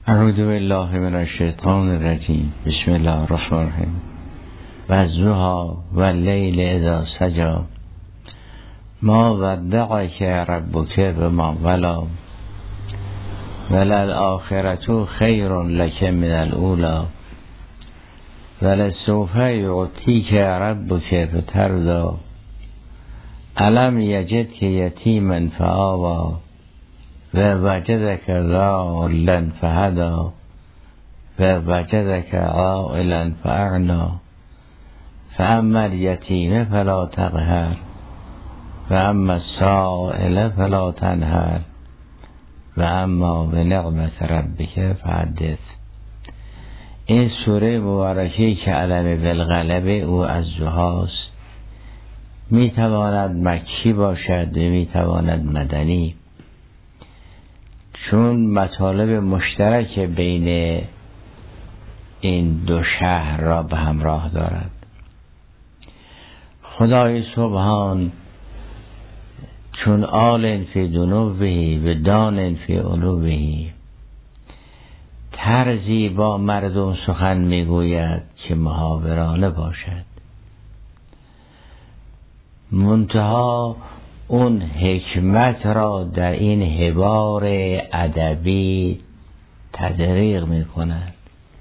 اعوذ بالله من الشیطان الرجیم. بسم الله الرحمن الرحیم. والضحی واللیل اذا سجی ما ودعک ربک بما ولی وللآخرة خیر لک من الاولی ولسوف یعطیک ربک فترضی الم یجدک یتیما فآوی و وجدک ضالا فهدی و وجدک عائلا فاغنی فاما الیتیم فلا تقهر و اما السائل فلا تنهر و اما بنعمت ربک فحدث. این سوره مبارکه که علم بالغلبه او از ضحاست، میتواند مکی باشد و میتواند مدنی، چون مطالب مشترک بین این دو شهر را به همراه دارد. خدای سبحان چون آل فی دنوه و دان فی علوه طرزی با مردم سخن میگوید که محاورانه باشد، منتها اون حکمت را در این حوار ادبی تدریق می کند.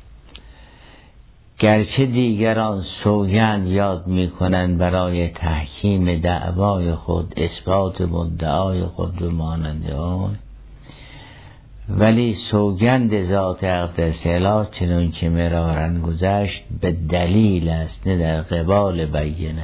گرچه دیگران سوگند یاد می کنند برای تحکیم دعوای خود، اثبات مدعای خود و مانند آن، ولی سوگند ذات اقدس اله چنون که مرارا گذشت به دلیل است، نه در قبال بینه.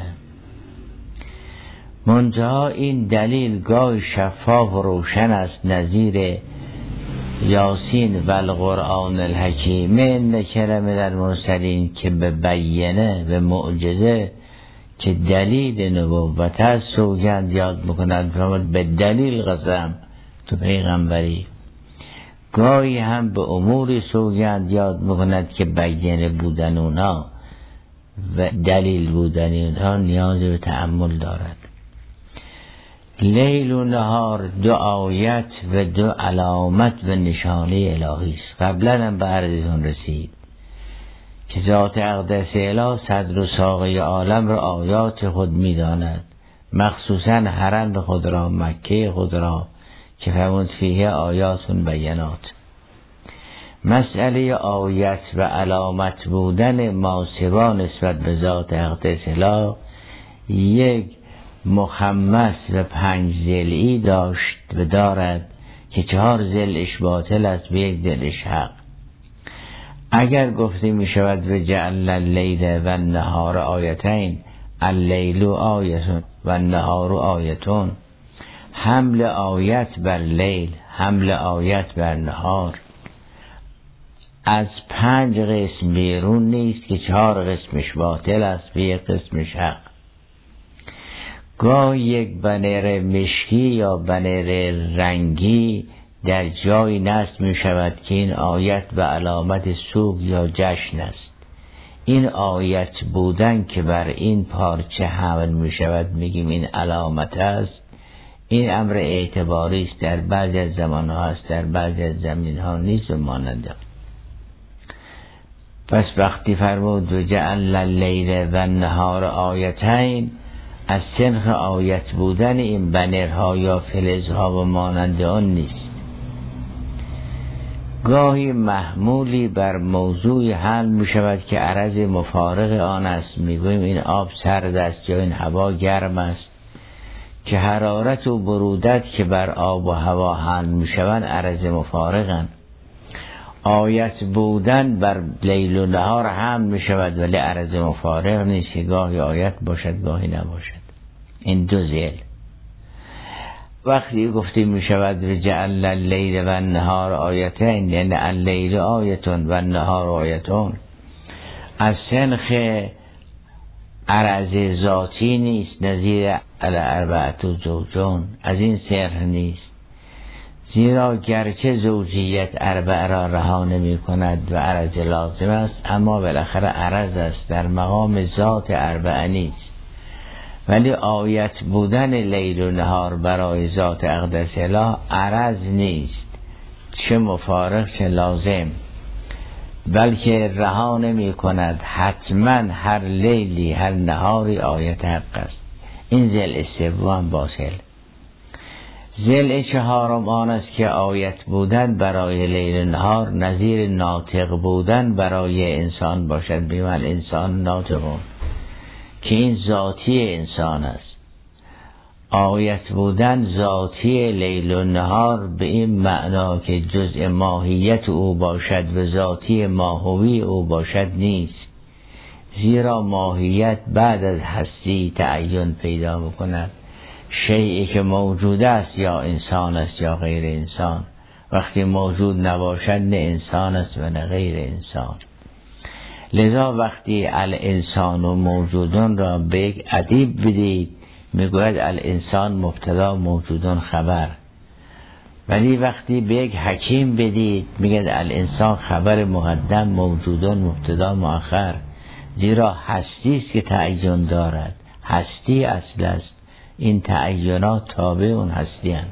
منتها این دلیل گاه شفاف و روشن است، نظیر یاسین و القرآن الحکیم انک لمن المرسلین که به بینه و معجزه که دلیل نبوت است سوگند یاد میکنند به دلیل قسم تو پیغمبری. گاهی هم به امور سوگند یاد میکند که بینه بودن اونا و دلیل بودن اونها نیاز به تأمل دارد. لیل و نهار دو آیت و دو علامت و نشانه الهی است. قبلا هم به عرضتون رسید که ذات اقدس اله صدر و ساقه عالم را آیات خود میداند، مخصوصا حرم خود را، مکه خود را که فرمود فیه آیاتون بینات. مسئله آیت و علامت بودن ماسوا نسبت به ذات اقدس اله یک مخمس و 5 ضلعی داشت و دارد که 4 ضلعش باطل است و 1 ضلعش حق. اگر گفته می شود و جعل اللیل و النهار آیتین، اللیل آیتون و النهار آیتون، حمل آیت بر لیل، حمل آیت بر نهار از 5 قسم بیرون نیست که 4 قسمش باطل است و 1 قسمش حق. گاه یک بنر مشکی یا بنر رنگی در جای نصب می شود که این آیت و علامت سوگ یا جشن است. این آیت بودن که بر این پارچه حمل می شود میگیم این علامت است. این امر اعتباری است، در بعضی از زمان ها است، در بعضی از زمین ها نیست و ماننده. پس وقتی فرمود و جعل اللیل و النهار آیتین، از سنخ آیت بودن این بنرها یا فلزها و مانند آن نیست. گاهی محمولی بر موضوع حل می شود که عرض مفارق آن است، می گوییم این آب سرد است یا این هوا گرم است، که حرارت و برودت که بر آب و هوا حل می شوند عرض مفارقند. آیت بودن بر لیل و نهار هم می شود ولی عرض مفارق نیست که گاهی آیت باشد گاهی نباشد. این 2 ضلع. وقتی گفته می شود و جعل اللیل و النهار آیتین، یعنی اللیل آیتون و النهار آیتون، از سنخ عرض ذاتی نیست، نظیر الاربعة زوجون، از این سنخ نیست. زیرا گرچه زوجیت اربع را رها نمی کند و عرض لازم است، اما بالاخره عرض است، در مقام ذات اربع نیست. ولی آیت بودن لیل و نهار برای ذات اقدس اله عرض نیست. چه مفارق چه لازم، بلکه رها نمی کند، حتما هر لیلی هر نهاری آیت حق است. این ضلع سوم باطل. ضلع چهارم آن است که آیت بودن برای لیل نهار نظیر ناطق بودن برای انسان باشد. بیمال انسان ناطقون که این ذاتی انسان است. آیت بودن ذاتی لیل و نهار به این معنا که جزء ماهیت او باشد و ذاتی ماهوی او باشد نیست، زیرا ماهیت بعد از هستی تعین پیدا میکند. شیئی که موجود است یا انسان است یا غیر انسان، وقتی موجود نباشد نه انسان است و نه غیر انسان. لذا وقتی الانسان و موجودون را به یک ادیب بدید میگوید الانسان مبتدا موجودون خبر، ولی وقتی به یک حکیم بدید میگه الانسان خبر مقدم موجودون مبتدا مؤخر، زیرا هستی است که تعین دارد، هستی اصل است، این تعینات تابع اون هستی هستند.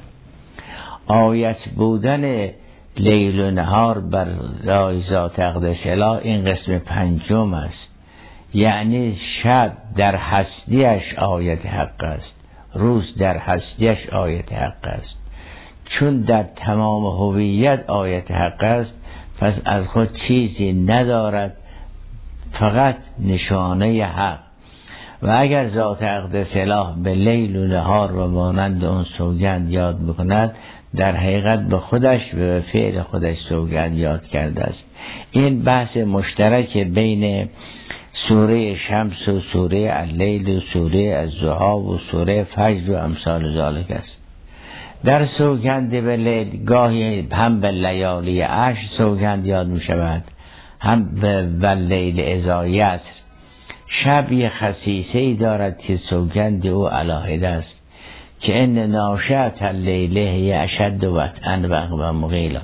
آیت بودن لیل و نهار بر ذات اقدس اله این قسم پنجم است، یعنی شب در هستیش آیت حق است، روز در هستیش آیت حق است. چون در تمام هویت آیت حق است، پس از خود چیزی ندارد، فقط نشانه حق. و اگر ذات اقدس اله به لیل و نهار و مانند اون سوگند یاد میکند، در حقیقت به خودش و فعل خودش سوگند یاد کرده است. این بحث مشترک بین سوره شمس و سوره اللیل و سوره الضحی و سوره فجر و امثال ذالک است. در سوگند به لیل گاهی هم به لیالی عشر سوگند یاد می شود، هم به لیل اذا یسر. شب یه خصیصه‌ای دارد که سوگند او علاهده است که ان ناشئة اللیل هی اشد وطئا و اقوم مقیلا.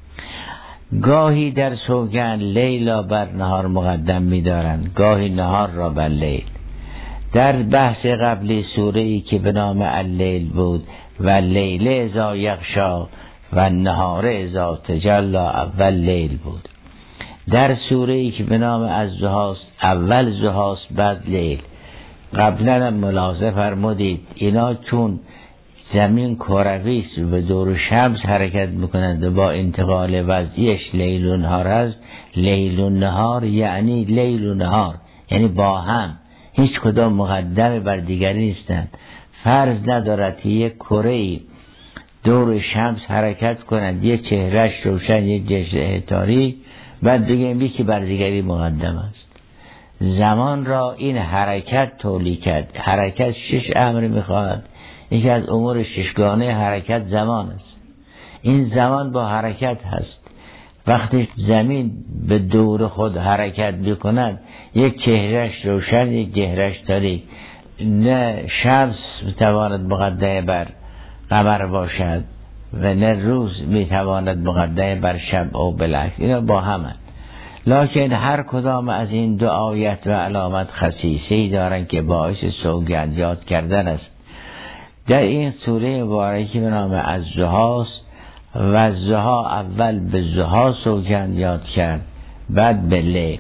گاهی در سوگند لیلا بر نهار مقدم می دارند، گاهی نهار را بر لیل. در بحث قبلی سوره‌ای که به نام اللیل بود و لیل اذا یغشا و نهار اذا تجلی اول لیل بود. در سوره‌ای که به نام الضحی اول ضحی بعد لیل. قبلا ملاحظه فرمودید اینا چون زمین کروی است و به دور شمس حرکت میکنند و با انتقال وضعیش لیل و نهار است، لیل و نهار یعنی لیل و نهار، یعنی با هم هیچ کدام مقدم بر دیگری نیستند. فرض ندارد که یک کره‌ای دور شمس حرکت کند، یک چهرهش روشن یک چهره تاریک، بعد بگیم یکی بر دیگری مقدم است. زمان را این حرکت تولید کرد. حرکت 6 امر میخواهد. یکی از امور ششگانه حرکت زمان است. این زمان با حرکت هست. وقتی زمین به دور خود حرکت بکند، یک چهرهش روشن یک چهرهش تاریک، نه شمس میتواند مقدم بر قمر باشد و نه روز میتواند مقدم بر شب او بالعکس. اینا با همند. لکن هر کدام از این دو آیت و علامت خصیصه‌ای دارند که باعث سوگند یاد کردن است. در این سوره مبارکه به نام الضحی و الضحی اول به ضحی سوگند یاد کرد، بعد به لیل.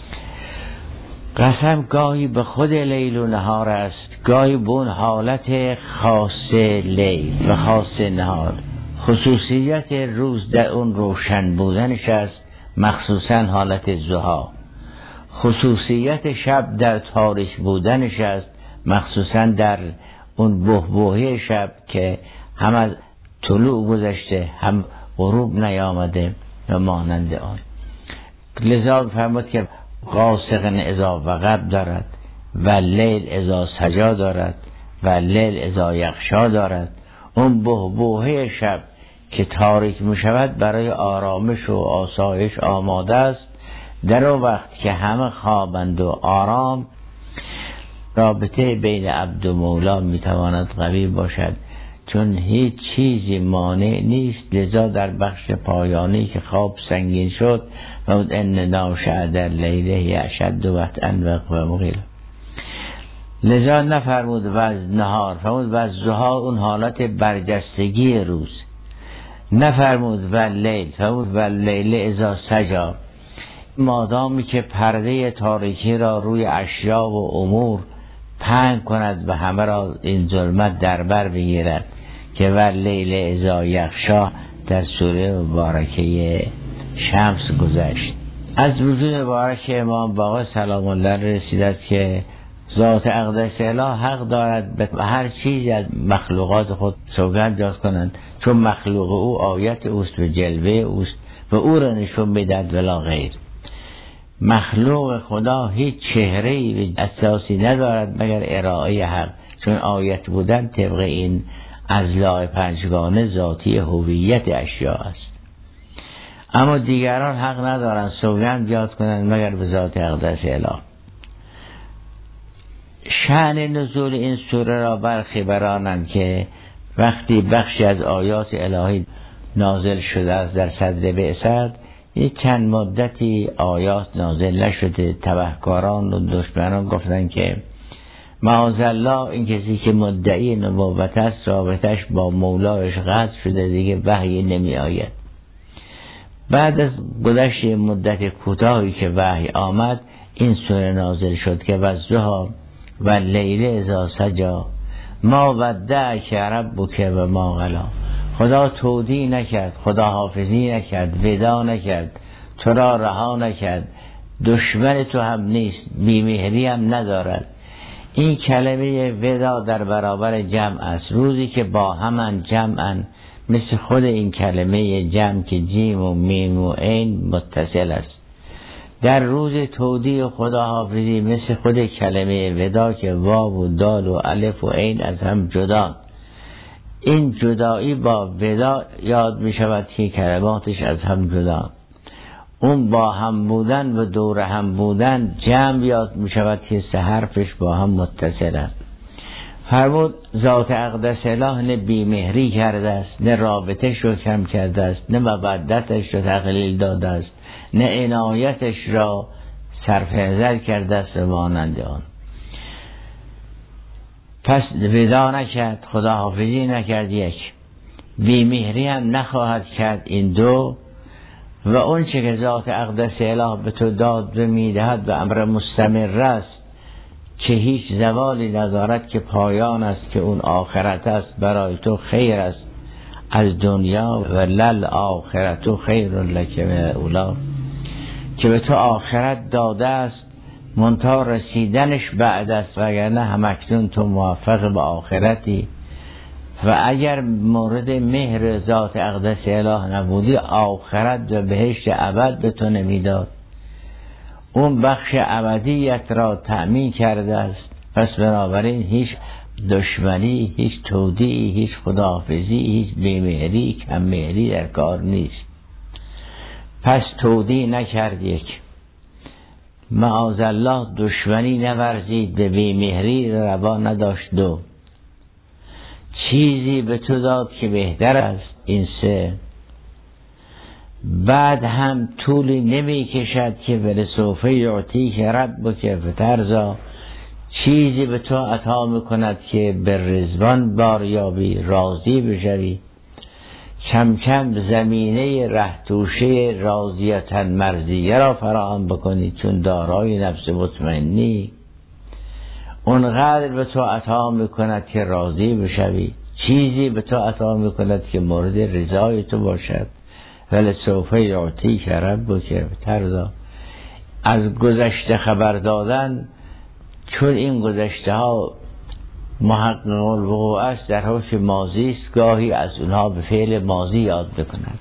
قسم گاهی به خود لیل و نهار است، گاهی به اون حالت خاص لیل و خاص نهار. خصوصیت روز در اون روشن بودنش است، مخصوصا حالت ضحی. خصوصیت شب در تاریک بودنش است، مخصوصا در اون بحبوحی شب که هم از طلوع گذشته هم غروب نیامده و مانند آن. لذا فرمود که غاسق اذا وقب دارد و لیل اذا سجا دارد و لیل اذا یغشا دارد. اون بحبوحی شب که تاریک می شود برای آرامش و آسایش آماده است. در اون وقت که همه خوابند و آرام، رابطه بین عبد و مولا می تواند قوی باشد، چون هیچ چیزی مانع نیست. لذا در بخش پایانی که خواب سنگین شد و ان ناشئة اللیل هی اشد وطئا و اقوم قیلا، لذا نفرمود و از نهار، فرمود و از ضحی اون حالت برجستگی روز. نفرمود واللیل، فرمود واللیل اذا سجی. مادامی که پرده تاریکی را روی اشیا و امور پهن کند و همه را این ظلمت در بر بگیرد که واللیل اذا یغشی در سوره مبارکه شمس گذشت. از وجود مبارک امام باقر سلام الله رسیدد که ذات اقدس اله حق دارد به هر چیزی از مخلوقات خود سوگند یاد کنند، چون مخلوق او آیت اوست و جلوه اوست و او را نشون میدهد ولا غیر. مخلوق خدا هیچ چهره‌ای اساسی ندارد مگر ارائه حق، چون آیت بودن طبق این اضلاع پنجگانه ذاتی هویت اشیاء است. اما دیگران حق ندارند سوگند یاد کنند مگر به ذات اقدس اله. شأن نزول این سوره را برخی برانند که وقتی بخشی از آیات الهی نازل شده است در صدر بعثت، یک چند مدتی آیات نازل نشده. تبهکاران و دشمنان گفتند که معاذالله این کسی که مدعی نبوت است رابطش با مولایش قطع شده، دیگه وحی نمی آید. بعد از گذشت مدت کوتاهی که وحی آمد این سوره نازل شد که والضحی واللیل اذا سجی ما ودعک ربک و ما قلی. خدا تودیع نکرد، خدا حافظی نکرد، ودا نکرد، تو را رها نکرد، دشمن تو هم نیست، بیمهری هم ندارد. این کلمه ودا در برابر جمع است. روزی که با همن جمعن مثل خود این کلمه جمع که جیم و میم و عین متصل است. در روز تودیع خدا حافظی مثل خود کلمه ودا که واو و دال و الف و عین از هم جدا. این جدایی با ودا یاد می شود که کلماتش از هم جدا. اون با هم بودن و دور هم بودن جمع یاد می شود که سه حرفش با هم متصل است. فرمود ذات اقدس اله نه بیمهری کرده است، نه رابطش رو کم کرده است، نه مودتش رو تقلیل داده است، نه عنایتش را صرف نظر کرده است و مانند آن. پس ودا نکرد، خدا حافظی نکرد، یک بیمهری هم نخواهد کرد، این دو. و اون چه که ذات اقدس اله به تو داد و میدهد و امر مستمر است که هیچ زوالی ندارد، که پایان است، که اون آخرت است، برای تو خیر است از دنیا و لل آخرت خیر لک من اولا، که به تو آخرت داده است منتها رسیدنش بعد است، وگرنه همکنون تو موفق به آخرتی. و اگر مورد مهر ذات اقدس اله نبودی آخرت و بهشت ابد به تو نمیداد. اون بخش ابدیت را تأمین کرده است. پس بنابراین هیچ دشمنی، هیچ تودیعی، هیچ خداحافظی، هیچ بیمهری، کممهری در کار نیست. پس تودیع نکرد، یک معاذالله دشمنی نورزید، به بیمهری روا نداشت، دو چیزی به تو داد که بهتر است، این سه بعد هم طولی نمی کشد که ولسوف یعطیک ربک فترضی، چیزی به تو عطا میکند که به رضوان باریابی، راضی بشوی. کم کم زمینه رهتوشه راضیتا مرضیه را فراهم بکنی، چون دارای نفس مطمئنی. اونقدر به تو عطا میکند که راضی بشوی، چیزی به تو عطا میکند که مورد رضای تو باشد. ولسوف یعطیک ربک فترضی. از گذشته خبر دادن، چون این گذشته ها محقق الوقوع است، در حوش ماضی است، گاهی از اونها به فعل ماضی یاد بکند.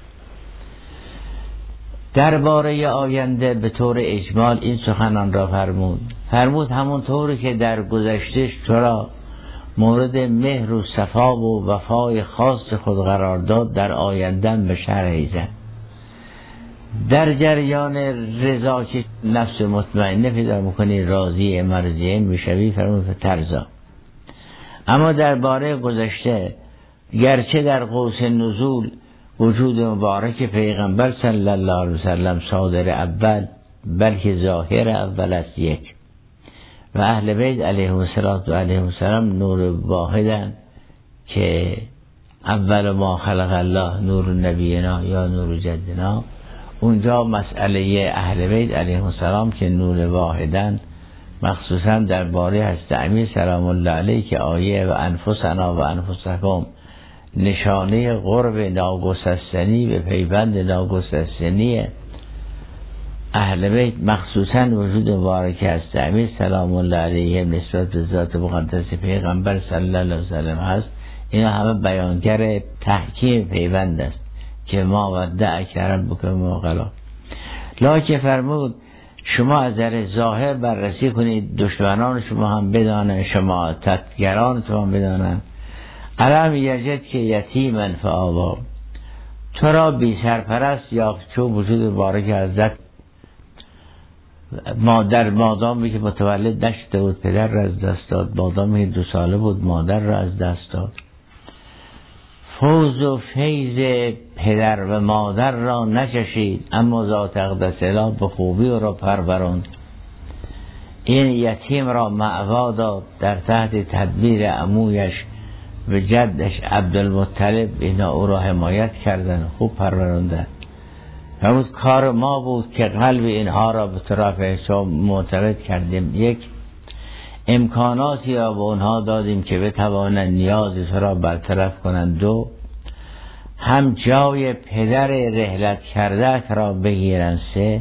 درباره آینده به طور اجمال این سخنان را فرمود همون طوری که در گذشته تو را مورد مهر و صفا و وفای خاص خود قرار داد، در آینده به شرح زد. در جریان رضا که نفس مطمئنه پیدا میکنی، راضی مرضیه میشوی، فرمود فترضی. اما درباره گذشته، گرچه در قوس نزول وجود مبارک پیغمبر صلی الله علیه وسلم صادر اول، بلکه ظاهر اول است، یک و اهل بیت علیهم السلام نور واحدن که اول ما خلق الله نور نبینا یا نور جدنا، اونجا مسئله اهل بیت علیهم السلام که نور واحدن، مخصوصا درباره حضرت امیر سلام الله علیه که آیه و انفسنا و انفسکم نشانه قرب ناگسستنی به پیوند ناگسستنی اهل بیت، مخصوصا وجود مبارک حضرت امیر سلام الله علیه نسبت به ذات مقدس پیغمبر صلی الله علیه وسلم هست. اینا همه بیانگر تحکیم پیوند است که ما ودع کرم بکنم مقلا. لکه فرمود شما از در ظاهر بررسی کنید، دشمنان شما هم بدانن، شما تدگران شما هم بدانن. علم یجد که یتیما فآوا، تو را بی سرپرست یا چون وجود مبارک حضرت مادر، مادامی که متولد نشده بود پدر را از دست داد، مادامی که 2 ساله بود مادر را از دست داد. فوز و فیض پدر و مادر را نچشید، اما ذات اقدس اله به خوبی او را پروراند. این یتیم را مأوا داد، در تحت تدبیر عمویش و جدش عبدالمطلب اینا او را حمایت کردن، خوب پروراندن. همون کار ما بود که قلب اینها را به طرف حساب معتقد کردیم. یک، امکاناتی را به اونها دادیم که بتوانند نیاز تو را برطرف کنند. 2، هم جای پدر رحلت کرده را بگیرند. 3،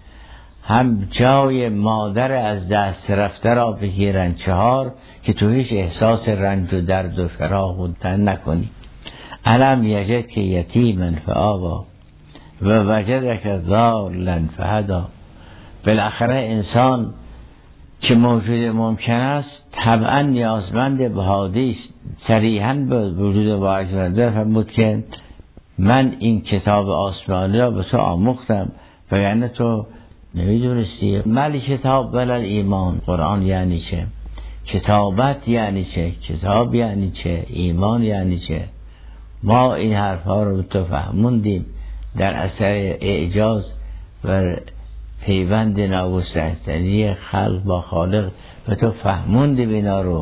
هم جای مادر از دست رفته را بگیرند. 4، که تو هیچ احساس رنج و درد و فراق بودن نکنی. علم یجد که یتیما فآوا و وجدک ضالا فهدا. بالاخره انسان که موجود ممکن است طبعا نیازمند به هادی است. صریحاً به وجود واجد فرمود که من این کتاب آسمانی را به تو آموختم وگرنه تو نمیدونستی. مال کتاب ولل ایمان. قرآن یعنی چه؟ کتابت یعنی چه؟ کتاب یعنی چه؟ ایمان یعنی چه؟ ما این حرفها رو به تو فهموندیم در اثر اعجاز و پیوند ناگسستنی خلق با خالق، به تو فهموندیم اینا رو.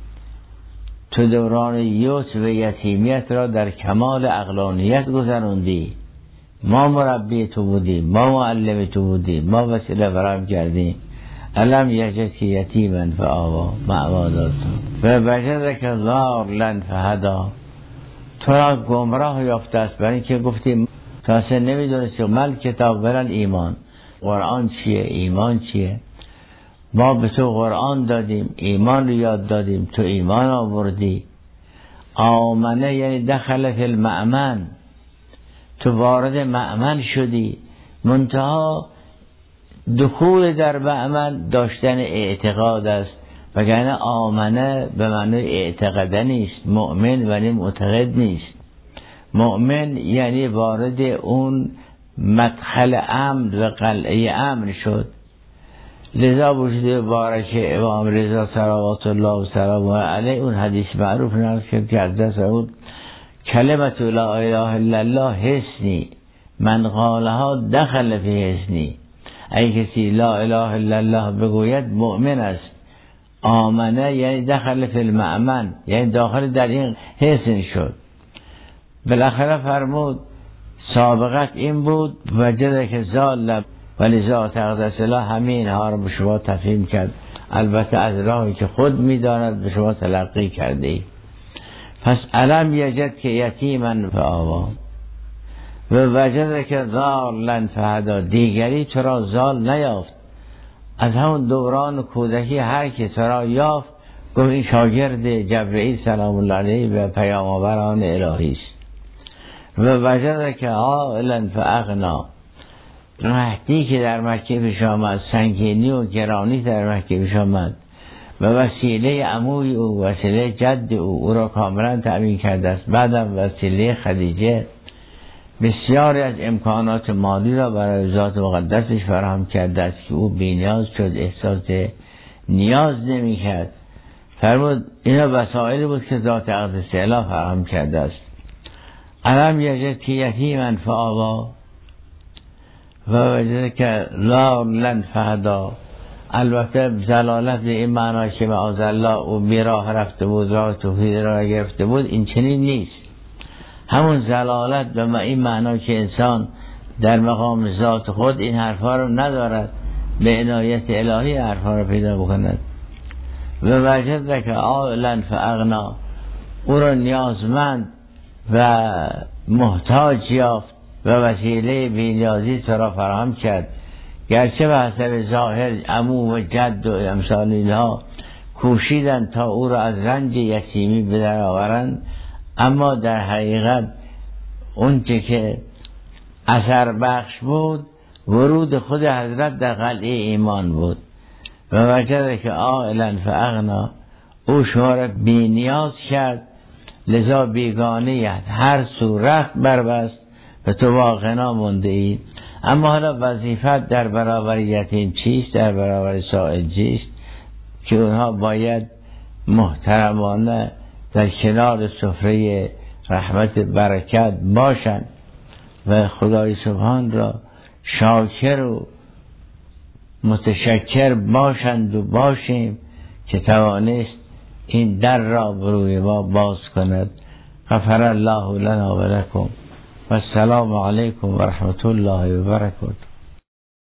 تو دوران یوت و یتیمیت را در کمال عقلانیت گذروندی. ما مربی تو بودیم، ما معلم تو بودیم، ما وسیله فراهم کردیم. علم یجد که یتیما فآوا، مأوا داد و وجدک ضالا فهدا. تو را گمراه یافته است، برای اینکه گفتیم تو اصلا نمیدونستی مال کتاب ولل ایمان. قرآن چیه؟ ایمان چیه؟ ما به تو قرآن دادیم، ایمان رو یاد دادیم، تو ایمان آوردی. آمنه یعنی دخل فی المأمن، تو وارد مأمن شدی. منتها دخول در مأمن داشتن اعتقاد است، وگرنه آمنه به معنی اعتقاده نیست. مؤمن ولی معتقد نیست. مؤمن یعنی وارد اون مدخل امن و قلعه امن شد. لذا وجود مبارک امام رضا صلوات الله و سلامه علیه اون حدیث معروف نقل که از دست بود کلمت لا اله الا الله حسنی من قالها دخل فی حسنی. اگه کسی لا اله الا الله بگوید مؤمن است. آمنه یعنی دخل فی المأمن، یعنی داخل در این حسن شد. بالاخره فرمود سابقت این بود وجدک ضالا، ولی ذات اقدس الله همین ها رو به شما تفهیم کرد، البته از راهی که خود میداند به شما تلقی کرده ای. پس علم یجد که یتیما فآوا و وجدک ضالا فهدا. دیگری تو را ضال نیافت. از همون دوران کودکی هر که تو را یافت گفت این شاگرد جبرئیل سلام الله علیه و پیام آوران الهی است. و وجدک عائلا فاغنا. مهدی که در مکه پیش آمد، سنگینی و گرانی در مکه پیش آمد و وسیله عموی او، وسیله جد او را کاملا تأمین کرده است. بعدم وسیله خدیجه بسیاری از امکانات مالی را برای ذات مقدسش فراهم کرده است که او بی‌نیاز شد، احساس نیاز نمی کرد. فرمود اینا وسائلی بود که ذات اقدس اله فراهم کرده است. علم یجد که یتیما فآوا و وجدک ضالا فهدا. البته ضلالت به این معنی که معاذ الله او بی راه رفته بود، راه توحید را گرفته بود، این چنین نیست. همون ضلالت به این معنا که انسان در مقام ذات خود این حرفا رو ندارد، به عنایت الهی حرفا رو پیدا بکند. و وجدک عائلا فاغنا، او را نیازمند و محتاج یافت و وسیله بی‌نیازی تو را فراهم کرد. گرچه به حسب ظاهر عمو و جد و امثال اینها کوشیدند تا او را از رنج یتیمی به در آورند، اما در حقیقت اون که اثر بخش بود ورود خود حضرت در قلعه ایمان بود. و وجدک عائلا فاغنا، او شما را بی نیاز کرد، لذا بیگانه هر سو رخت بربست و تو واقعا مونده ای. اما حالا وظیفت در برابر یتیم چیست، در برابر سائل چیست؟ که اونها باید محترمانه در کنار سفره رحمت برکت باشند و خدای سبحان را شاکر و متشکر باشند و باشیم که توانست این در را بروی ما باز کند. غفر الله لنا و لکم و السلام علیکم و رحمت الله و برکاته.